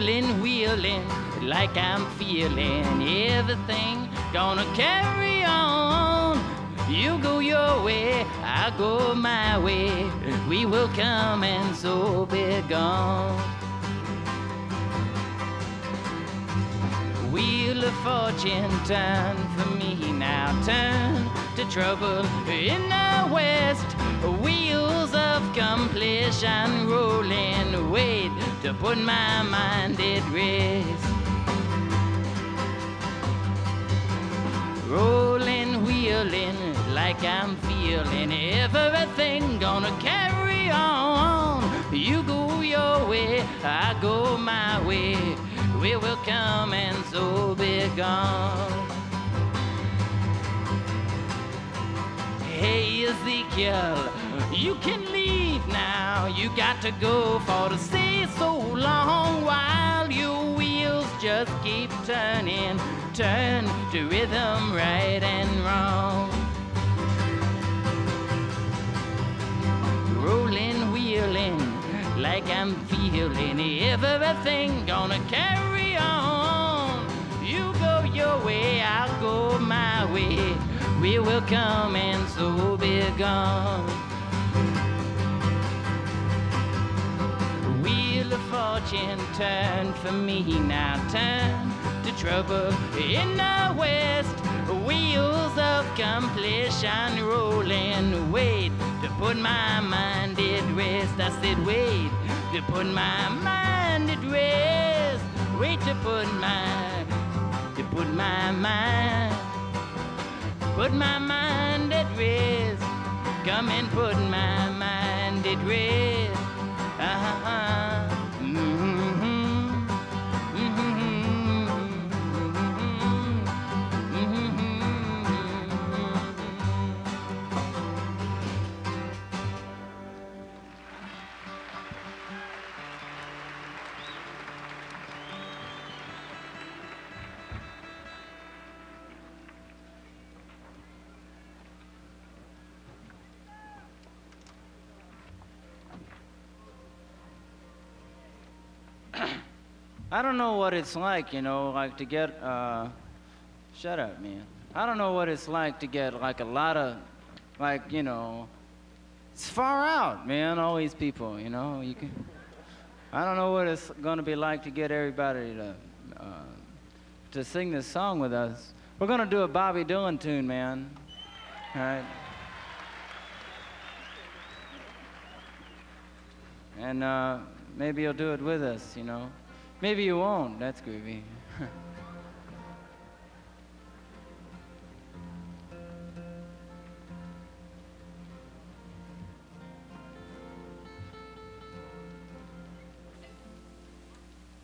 rolling, wheeling, like I'm feeling everything gonna carry on. You go your way, I go my way. We will come and so be gone. Wheel of fortune, turn for me now, turn to trouble in the west. Wheels of completion rolling, wait to put my mind at rest. Rolling, wheeling, like I'm feeling everything gonna carry on. You go your way, I go my way. We will come and so be gone. Hey Ezekiel, you can leave now. You got to go for to stay so long while your wheels just keep turning. Turn to rhythm right and wrong. Rolling, wheeling, like I'm feeling everything gonna carry on. You go your way, I'll go my way. We will come and so be gone. Wheel of fortune, turn for me now, turn to trouble in the west. Wheels of completion rolling, wait to put my mind at rest. I said wait to put my mind at rest. Wait to put my mind, put my mind at rest. Come and put my mind at rest. I don't know what it's like, you know, like to get, shut up, man. I don't know what it's like to get like a lot of, like, you know, it's far out, man, all these people, you know, I don't know what it's gonna be like to get everybody to sing this song with us. We're gonna do a Bobby Dylan tune, man, all right? And maybe you'll do it with us, you know. Maybe you won't, that's groovy.